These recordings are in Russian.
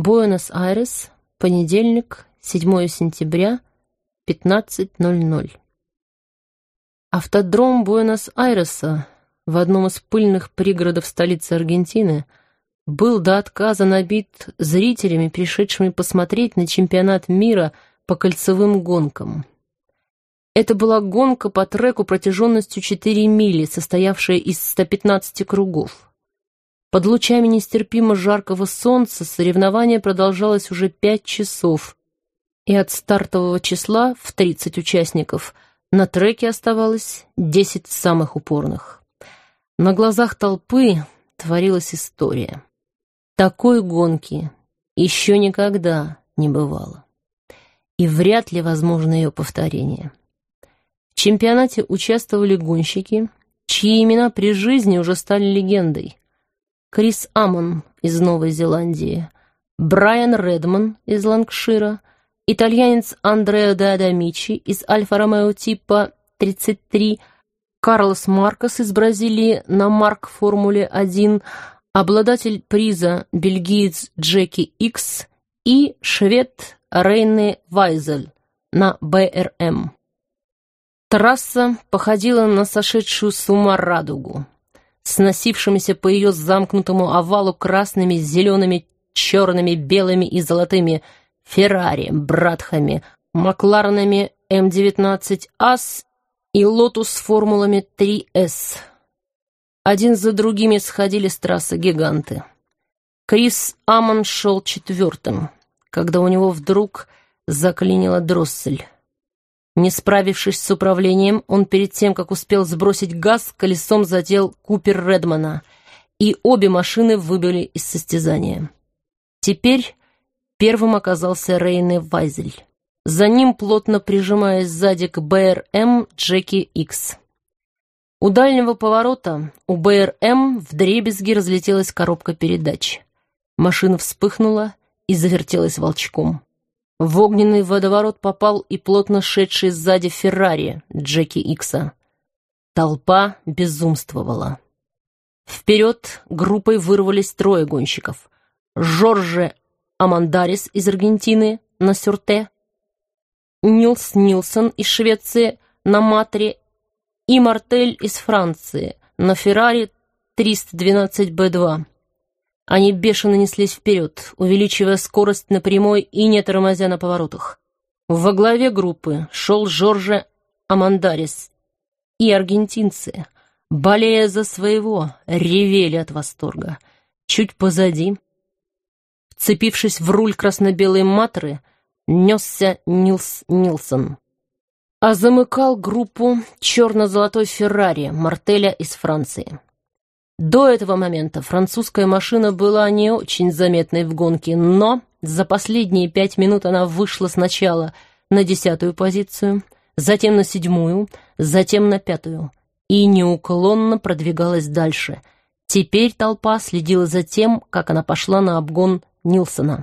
Буэнос-Айрес, понедельник, 7 сентября, 15:00. Автодром Буэнос-Айреса в одном из пыльных пригородов столицы Аргентины был до отказа набит зрителями, пришедшими посмотреть на чемпионат мира по кольцевым гонкам. Это была гонка по треку протяженностью 4 мили, состоявшая из 115 кругов. Под лучами нестерпимо жаркого солнца соревнование продолжалось уже 5 часов, и от стартового числа в 30 участников на треке оставалось 10 самых упорных. На глазах толпы творилась история. Такой гонки еще никогда не бывало, и вряд ли возможно ее повторение. В чемпионате участвовали гонщики, чьи имена при жизни уже стали легендой. Крис Амон из Новой Зеландии, Брайан Редман из Ланкшира, итальянец Андреа де Адамичи из Альфа-Ромео типа 33, Карлос Маркос из Бразилии на Марк Формуле-1, обладатель приза бельгиец Джеки Икс и швед Рейне Вайзель на БРМ. Трасса походила на сошедшую с ума радугу, с носившимися по ее замкнутому овалу красными, зелеными, черными, белыми и золотыми Феррари, Братхами, Макларенами М19 АС и Лотус формулами 3С. Один за другими сходили с трассы гиганты. Крис Амон шел 4-м, когда у него вдруг заклинила дроссель. Не справившись с управлением, он перед тем, как успел сбросить газ, колесом задел Купер Редмана, и обе машины выбыли из состязания. Теперь первым оказался Рейне Вайзель. За ним, плотно прижимаясь сзади к БРМ, Джеки Икс. У дальнего поворота у БРМ вдребезги разлетелась коробка передач. Машина вспыхнула и завертелась волчком. В огненный водоворот попал и плотно шедший сзади Феррари Джеки Икса. Толпа безумствовала. Вперед группой вырвались 3 гонщиков. Жорже Амандарис из Аргентины на Сюрте, Нилс Нилсон из Швеции на Матре и Мартель из Франции на Феррари 312Б2. Они бешено неслись вперед, увеличивая скорость на прямой и не тормозя на поворотах. Во главе группы шел Жорже Амандарис, и аргентинцы, болея за своего, ревели от восторга. Чуть позади, вцепившись в руль красно-белой Матры, несся Нилс Нилсон. А замыкал группу черно-золотой Феррари Мартеля из Франции. До этого момента французская машина была не очень заметной в гонке, но за последние 5 минут она вышла сначала на 10-ю позицию, затем на 7-ю, затем на 5-ю и неуклонно продвигалась дальше. Теперь толпа следила за тем, как она пошла на обгон Нилсона.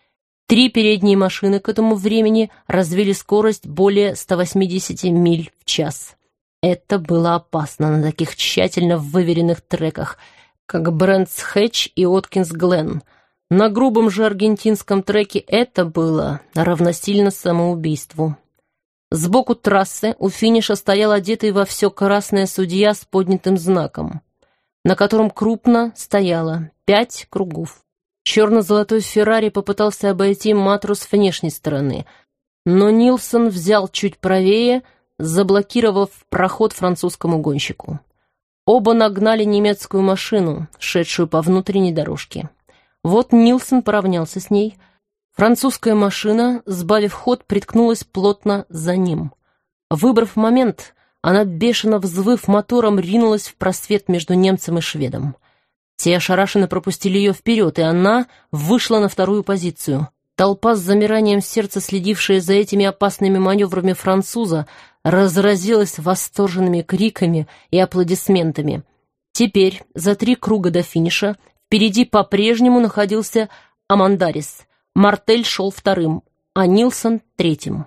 3 передние машины к этому времени развили скорость более 180 миль в час. Это было опасно на таких тщательно выверенных треках, как Брэнтс Хэтч и Откинс Гленн. На грубом же аргентинском треке это было равносильно самоубийству. Сбоку трассы у финиша стоял одетый во все красное судья с поднятым знаком, на котором крупно стояло 5 кругов. Черно-золотой Феррари попытался обойти Матру с внешней стороны, но Нилсон взял чуть правее, заблокировав проход французскому гонщику. Оба нагнали немецкую машину, шедшую по внутренней дорожке. Вот Нилсон поравнялся с ней. Французская машина, сбавив ход, приткнулась плотно за ним. Выбрав момент, она, бешено взвыв мотором, ринулась в просвет между немцем и шведом. Те ошарашенно пропустили ее вперед, и она вышла на 2-ю позицию. Толпа с замиранием сердца, следившая за этими опасными маневрами француза, разразилась восторженными криками и аплодисментами. Теперь, за 3 круга до финиша, впереди по-прежнему находился Амандарис. Мартель шел 2-м, а Нилсон 3-м.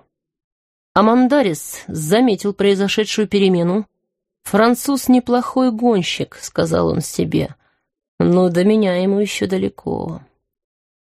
Амандарис заметил произошедшую перемену. «Француз неплохой гонщик», — сказал он себе, — «но до меня ему еще далеко».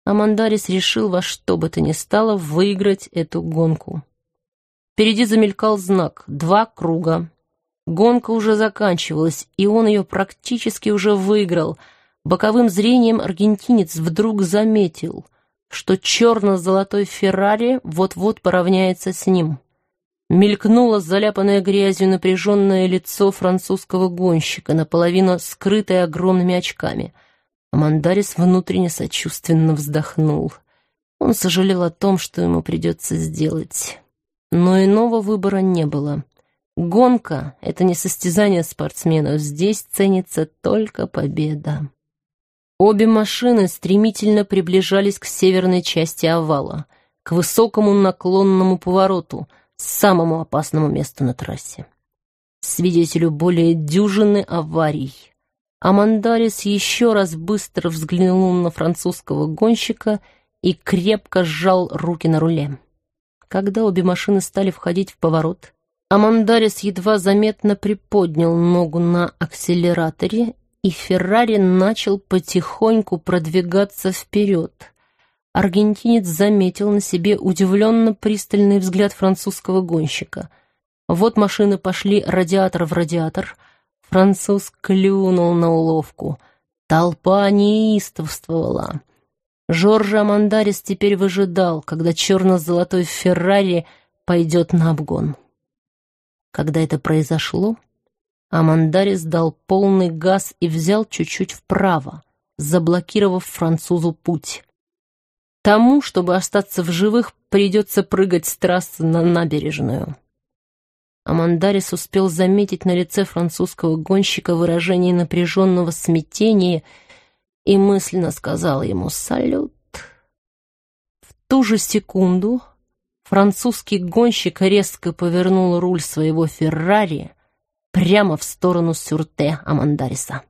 Амандарис решил во что бы то ни стало выиграть эту гонку. Впереди замелькал знак «2 круга». Гонка уже заканчивалась, и он ее практически уже выиграл. Боковым зрением аргентинец вдруг заметил, что черно-золотой Феррари вот-вот поравняется с ним. Мелькнуло заляпанное грязью напряженное лицо французского гонщика, наполовину скрытое огромными очками. Амандарис внутренне сочувственно вздохнул. Он сожалел о том, что ему придется сделать. Но иного выбора не было. Гонка — это не состязание спортсменов, здесь ценится только победа. Обе машины стремительно приближались к северной части овала, к высокому наклонному повороту, самому опасному месту на трассе. Свидетелю более дюжины аварий. Амандарис еще раз быстро взглянул на французского гонщика и крепко сжал руки на руле. Когда обе машины стали входить в поворот, Амандарис едва заметно приподнял ногу на акселераторе, и Феррари начал потихоньку продвигаться вперед. Аргентинец заметил на себе удивленно пристальный взгляд французского гонщика. Вот машины пошли радиатор в радиатор. Француз клюнул на уловку. Толпа неистовствовала. Жорже Амандарис теперь выжидал, когда черно-золотой Феррари пойдет на обгон. Когда это произошло, Амандарис дал полный газ и взял чуть-чуть вправо, заблокировав французу путь. Тому, чтобы остаться в живых, придется прыгать с трассы на набережную. Амандарис успел заметить на лице французского гонщика выражение напряженного смятения и мысленно сказал ему «салют». В ту же секунду французский гонщик резко повернул руль своего «Феррари» прямо в сторону Сюрте Амандариса.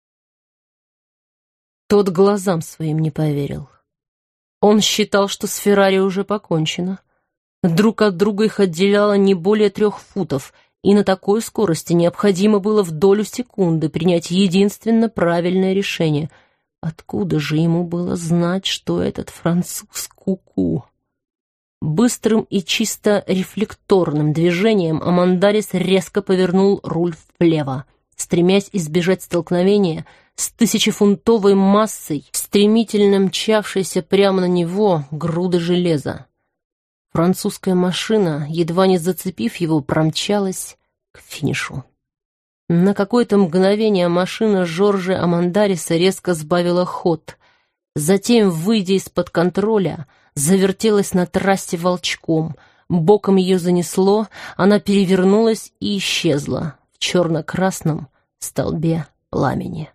Тот глазам своим не поверил. Он считал, что с «Феррари» уже покончено. Друг от друга их отделяло не более 3 футов, и на такой скорости необходимо было в долю секунды принять единственно правильное решение. Откуда же ему было знать, что этот француз куку? Быстрым и чисто рефлекторным движением Амандарис резко повернул руль влево, стремясь избежать столкновения с 1000-фунтовой массой, стремительно мчавшейся прямо на него груды железа. Французская машина, едва не зацепив его, промчалась к финишу. На какое-то мгновение машина Жорже Амандариса резко сбавила ход. Затем, выйдя из-под контроля, завертелась на трассе волчком. Боком ее занесло, она перевернулась и исчезла в черно-красном столбе пламени.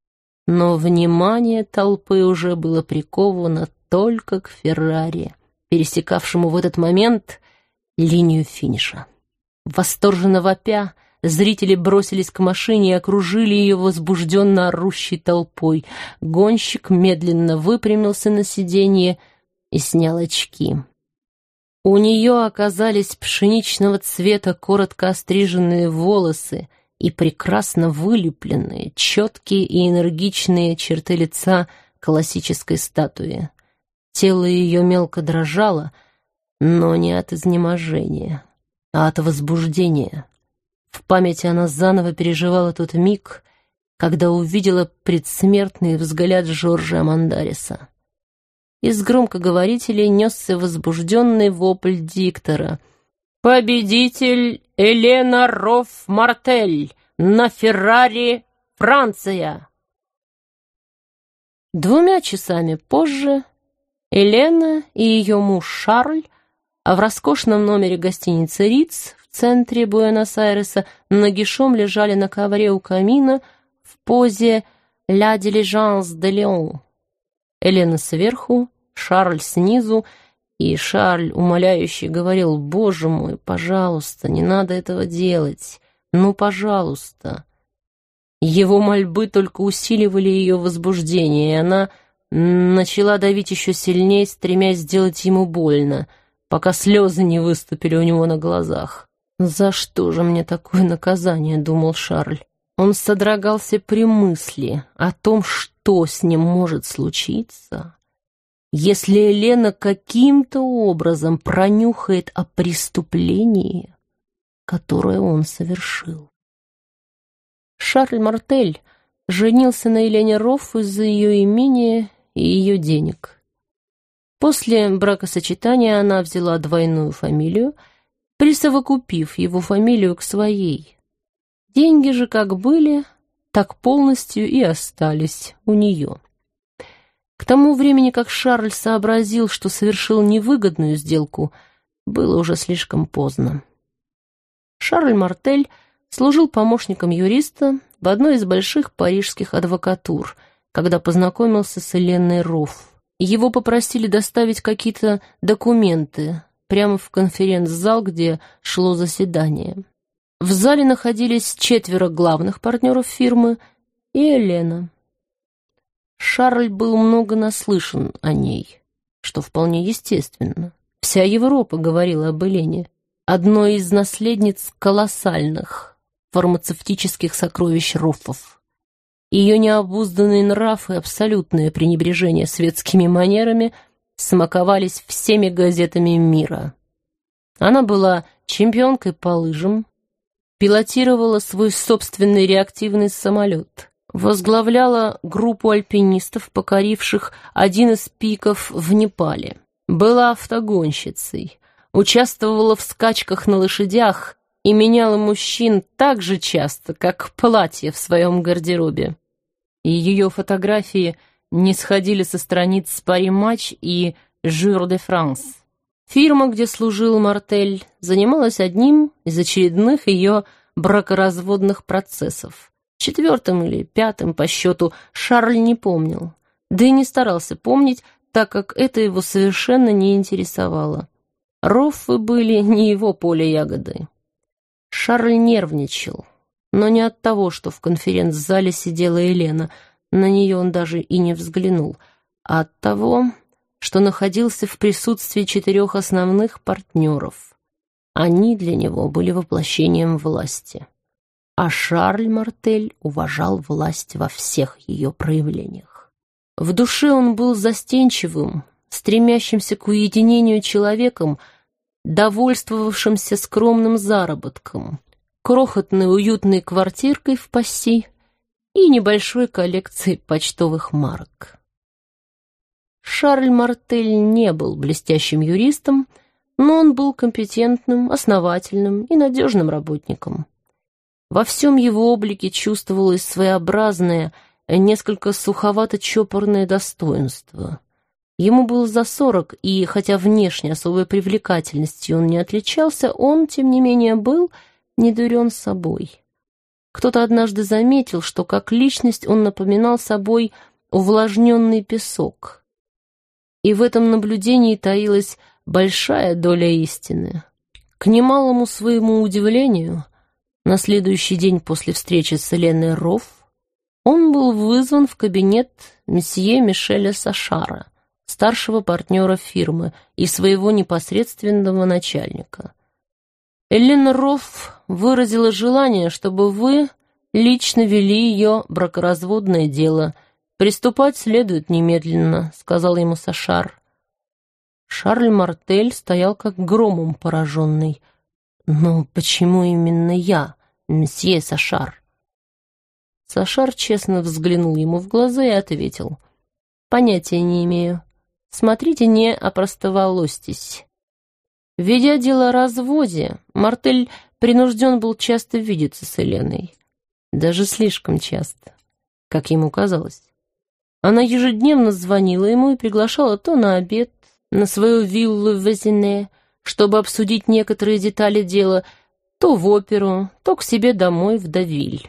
Но внимание толпы уже было приковано только к Феррари, пересекавшему в этот момент линию финиша. Восторженно вопя, зрители бросились к машине и окружили ее возбужденно орущей толпой. Гонщик медленно выпрямился на сиденье и снял очки. У нее оказались пшеничного цвета коротко остриженные волосы и прекрасно вылепленные, четкие и энергичные черты лица классической статуи. Тело ее мелко дрожало, но не от изнеможения, а от возбуждения. В памяти она заново переживала тот миг, когда увидела предсмертный взгляд Жоржа Амандариса. Из громкоговорителей несся возбужденный вопль диктора. «Победитель Елена Рофф-Мартель на Феррари, Франция!» 2 часами позже Елена и ее муж Шарль, а в роскошном номере гостиницы «Риц» в центре Буэнос-Айреса нагишом лежали на ковре у камина в позе «Ля дилижанс де Леон». Елена сверху, Шарль снизу, и Шарль умоляюще говорил: «Боже мой, пожалуйста, не надо этого делать, ну, пожалуйста». Его мольбы только усиливали ее возбуждение, и она начала давить еще сильнее, стремясь сделать ему больно, пока слезы не выступили у него на глазах. «За что же мне такое наказание?» — думал Шарль. Он содрогался при мысли о том, что с ним может случиться, если Елена каким-то образом пронюхает о преступлении, которое он совершил. Шарль Мартель женился на Елене Рофф из-за ее имения и ее денег. После бракосочетания она взяла двойную фамилию, присовокупив его фамилию к своей. Деньги же как были, так полностью и остались у нее. К тому времени, как Шарль сообразил, что совершил невыгодную сделку, было уже слишком поздно. Шарль Мартель служил помощником юриста в одной из больших парижских адвокатур, когда познакомился с Еленой Рофф. Его попросили доставить какие-то документы прямо в конференц-зал, где шло заседание. В зале находились 4 главных партнеров фирмы и Елена. Шарль был много наслышан о ней, что вполне естественно. Вся Европа говорила об Елене, одной из наследниц колоссальных фармацевтических сокровищ Роффов. Ее необузданный нрав и абсолютное пренебрежение светскими манерами смаковались всеми газетами мира. Она была чемпионкой по лыжам, пилотировала свой собственный реактивный самолет, возглавляла группу альпинистов, покоривших один из пиков в Непале, была автогонщицей, участвовала в скачках на лошадях и меняла мужчин так же часто, как платье в своем гардеробе. И ее фотографии не сходили со страниц Paris Match и Jour de France. Фирма, где служил Мартель, занималась одним из очередных ее бракоразводных процессов. 4-м или 5-м по счету Шарль не помнил, да и не старался помнить, так как это его совершенно не интересовало. Роффы были не его поле ягоды. Шарль нервничал, но не от того, что в конференц-зале сидела Елена, на нее он даже и не взглянул, а от того, что находился в присутствии 4 основных партнеров. Они для него были воплощением власти, а Шарль Мартель уважал власть во всех ее проявлениях. В душе он был застенчивым, стремящимся к уединению человеком, довольствовавшимся скромным заработком, крохотной уютной квартиркой в Пасси и небольшой коллекцией почтовых марок. Шарль Мартель не был блестящим юристом, но он был компетентным, основательным и надежным работником. Во всем его облике чувствовалось своеобразное, несколько суховато-чопорное достоинство. Ему было за 40, и хотя внешне особой привлекательностью он не отличался, он, тем не менее, был недурен собой. Кто-то однажды заметил, что как личность он напоминал собой увлажненный песок. И в этом наблюдении таилась большая доля истины. К немалому своему удивлению, на следующий день после встречи с Еленой Рофф он был вызван в кабинет месье Мишеля Сашара, старшего партнера фирмы и своего непосредственного начальника. Елена Рофф выразила желание, чтобы вы лично вели ее бракоразводное дело. «Приступать следует немедленно», — сказал ему Сашар. Шарль Мартель стоял как громом пораженный. «Но почему именно я, месье Сашар?» Сашар честно взглянул ему в глаза и ответил: «Понятия не имею. Смотрите, не опростоволостись». Ведя дело о разводе, Мартель принужден был часто видеться с Еленой. Даже слишком часто, как ему казалось. Она ежедневно звонила ему и приглашала то на обед, на свою виллу в Везине, чтобы обсудить некоторые детали дела, то в оперу, то к себе домой в Девиль.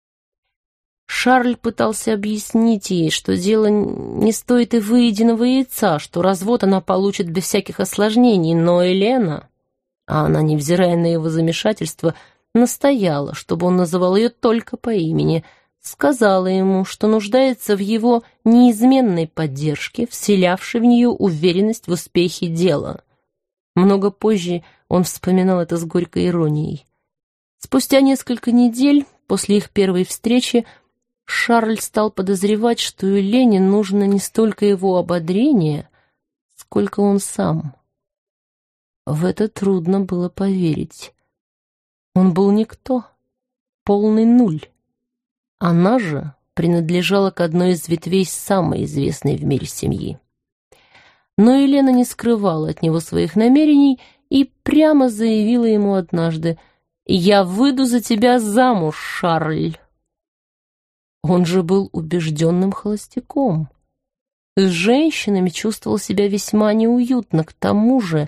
Шарль пытался объяснить ей, что дело не стоит и выеденного яйца, что развод она получит без всяких осложнений, но Елена, а она, невзирая на его замешательство, настояла, чтобы он называл ее только по имени, сказала ему, что нуждается в его неизменной поддержке, вселявшей в нее уверенность в успехе дела. Много позже он вспоминал это с горькой иронией. Спустя несколько недель после их первой встречи Шарль стал подозревать, что Елене нужно не столько его ободрение, сколько он сам. В это трудно было поверить. Он был никто, полный нуль. Она же принадлежала к одной из ветвей самой известной в мире семьи. Но Елена не скрывала от него своих намерений и прямо заявила ему однажды: «Я выйду за тебя замуж, Шарль». Он же был убежденным холостяком. С женщинами чувствовал себя весьма неуютно, к тому же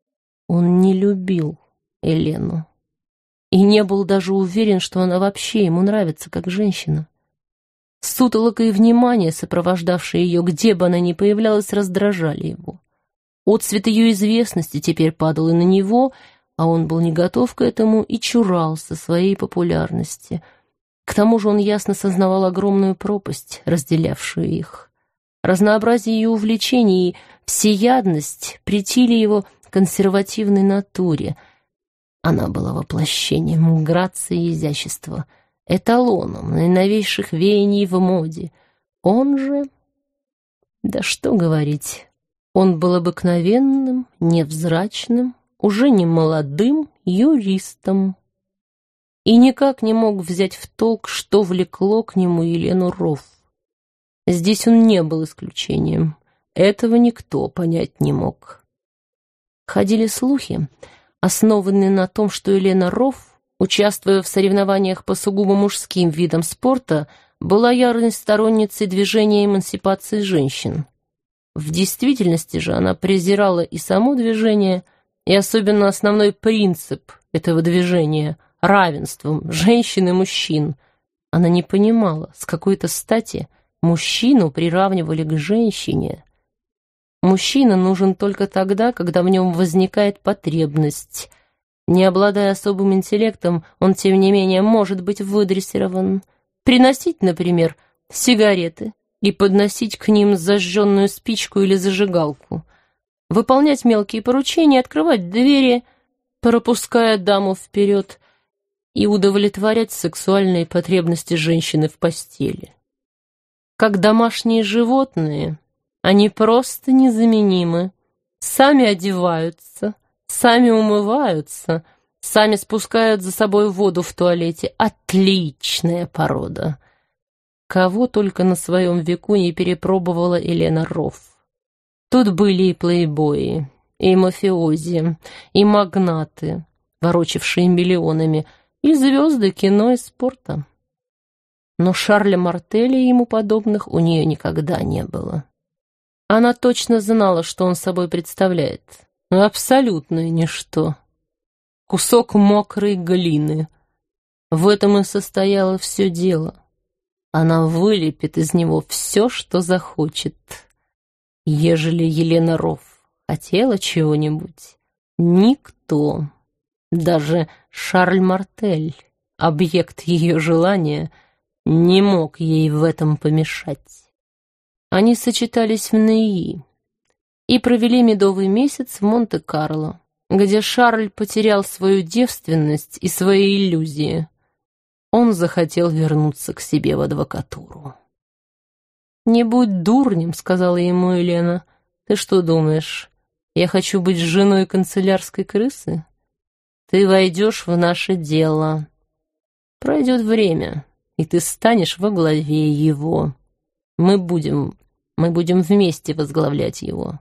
он не любил Елену и не был даже уверен, что она вообще ему нравится как женщина. Сутолока и внимание, сопровождавшие ее, где бы она ни появлялась, раздражали его. Отцвет ее известности теперь падал и на него, а он был не готов к этому и чурался своей популярности. К тому же он ясно сознавал огромную пропасть, разделявшую их. Разнообразие ее увлечений и всеядность претили его консервативной натуре. Она была воплощением грации и изящества, эталоном наиновейших веяний в моде. Он же... Да что говорить, он был обыкновенным, невзрачным, уже не молодым юристом. И никак не мог взять в толк, что влекло к нему Елену Рофф. Здесь он не был исключением. Этого никто понять не мог. Ходили слухи, основанные на том, что Елена Рофф, участвуя в соревнованиях по сугубо мужским видам спорта, была ярой сторонницей движения эмансипации женщин. В действительности же она презирала и само движение, и особенно основной принцип этого движения — равенством женщин и мужчин. Она не понимала, с какой-то стати мужчину приравнивали к женщине. Мужчина нужен только тогда, когда в нем возникает потребность. Не обладая особым интеллектом, он, тем не менее, может быть выдрессирован. Приносить, например, сигареты и подносить к ним зажженную спичку или зажигалку. Выполнять мелкие поручения, открывать двери, пропуская даму вперед, и удовлетворять сексуальные потребности женщины в постели. Как домашние животные, они просто незаменимы. Сами одеваются, сами умываются, сами спускают за собой воду в туалете. Отличная порода. Кого только на своем веку не перепробовала Елена Рофф. Тут были и плейбои, и мафиози, и магнаты, ворочавшие миллионами, и звезды кино и спорта. Но Шарля Мартеля и ему подобных у нее никогда не было. Она точно знала, что он собой представляет. Абсолютное ничто. Кусок мокрой глины. В этом и состояло все дело. Она вылепит из него все, что захочет. Ежели Елена Рофф хотела чего-нибудь, никто, даже Шарль Мартель, объект ее желания, не мог ей в этом помешать. Они сочетались в Неи и провели медовый месяц в Монте-Карло, где Шарль потерял свою девственность и свои иллюзии. Он захотел вернуться к себе в адвокатуру. «Не будь дурнем», — сказала ему Елена. «Ты что думаешь, я хочу быть женой канцелярской крысы? Ты войдешь в наше дело. Пройдет время, и ты станешь во главе его. Мы будем вместе возглавлять его».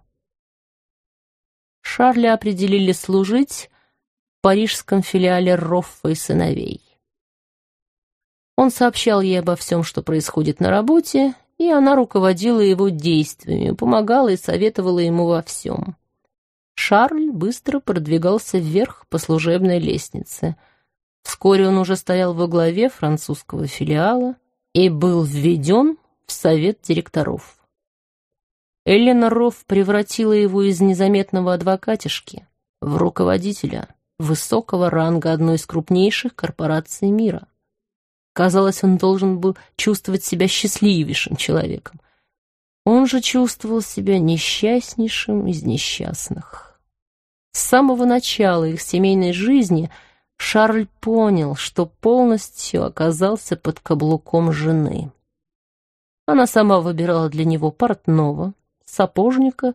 Шарля определили служить в парижском филиале Роффа и сыновей. Он сообщал ей обо всем, что происходит на работе, и она руководила его действиями, помогала и советовала ему во всем. Шарль быстро продвигался вверх по служебной лестнице. Вскоре он уже стоял во главе французского филиала и был введен в совет директоров. Елена Рофф превратила его из незаметного адвокатишки в руководителя высокого ранга одной из крупнейших корпораций мира. Казалось, он должен был чувствовать себя счастливейшим человеком. Он же чувствовал себя несчастнейшим из несчастных. С самого начала их семейной жизни Шарль понял, что полностью оказался под каблуком жены. Она сама выбирала для него портного, сапожника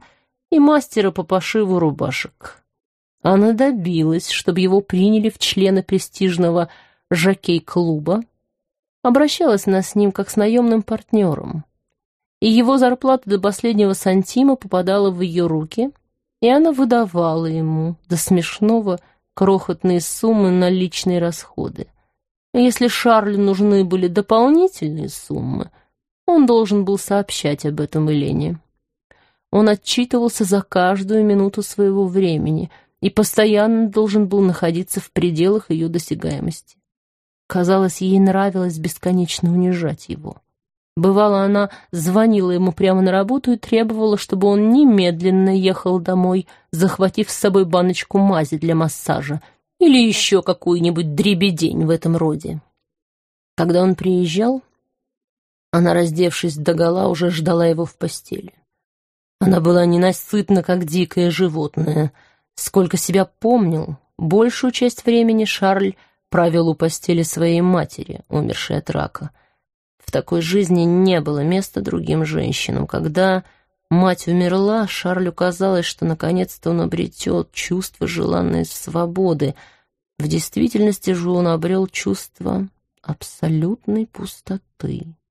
и мастера по пошиву рубашек. Она добилась, чтобы его приняли в члены престижного жокей-клуба, обращалась она с ним как с наемным партнером, и его зарплата до последнего сантима попадала в ее руки, и она выдавала ему до смешного крохотные суммы на личные расходы. А если Шарлю нужны были дополнительные суммы, он должен был сообщать об этом Элене. Он отчитывался за каждую минуту своего времени и постоянно должен был находиться в пределах ее досягаемости. Казалось, ей нравилось бесконечно унижать его. Бывало, она звонила ему прямо на работу и требовала, чтобы он немедленно ехал домой, захватив с собой баночку мази для массажа или еще какую-нибудь дребедень в этом роде. Когда он приезжал, она, раздевшись догола, уже ждала его в постели. Она была ненасытна, как дикое животное. Сколько себя помнил, большую часть времени Шарль провел у постели своей матери, умершей от рака. В такой жизни не было места другим женщинам. Когда мать умерла, Шарлю казалось, что наконец-то он обретет чувство желанной свободы. В действительности же он обрел чувство абсолютной пустоты.